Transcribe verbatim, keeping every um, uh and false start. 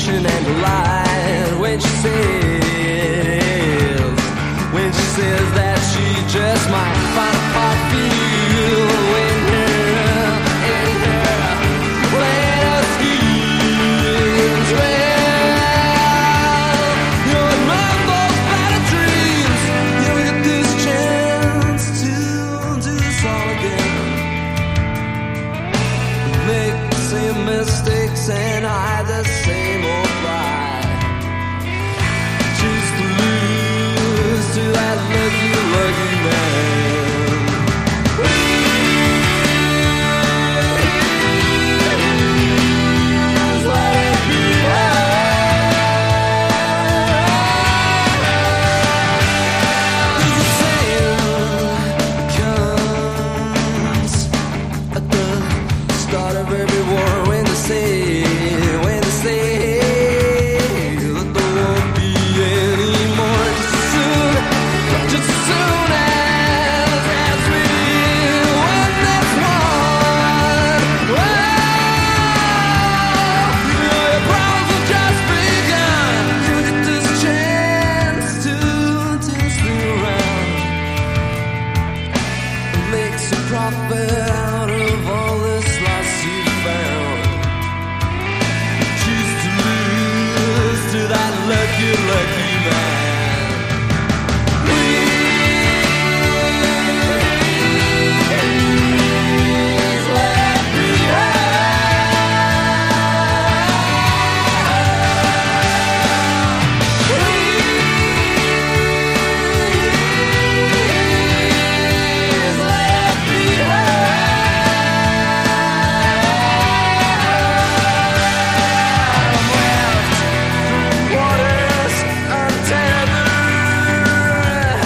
passion and delight when she says, when she says that she just might find a part for you in her, in her later schemes. Well, you'll remember those better dreams. You'll get this chance to do this all again. Make the same mistakes and hide the same old pride. Choose to lose to that lucky, lucky man. Please let it be. The same comes at the start of every